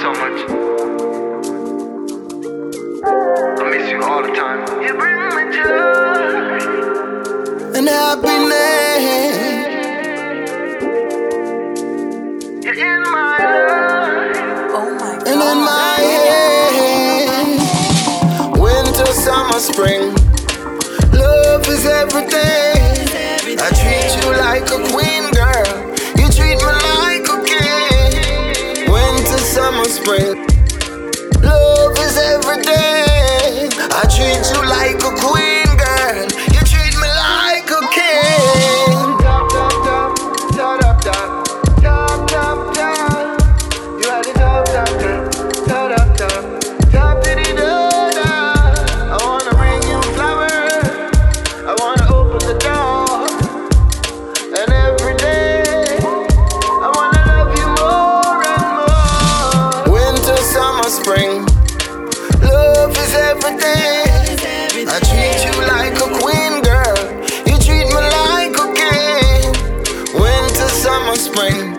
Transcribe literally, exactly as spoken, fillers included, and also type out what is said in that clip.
so much. I miss you all the time. You bring me joy and happiness. You're in my life. Oh my God. And in my head, winter, summer, spring, love is everything. I treat you like a queen, girl. You treat me like a king. Winter, summer, spring, love is everything. I treat you like a queen, girl. You treat me like a king. Top, top, top, top, top, top, top, top. You are the top, top, top, top, top, top, diddy, da, da. I wanna bring you flowers. I wanna open the door. And every day, I wanna love you more and more. Winter, summer, spring, love is everything. I treat you like a queen, girl. You treat me like a king. Winter, summer, spring,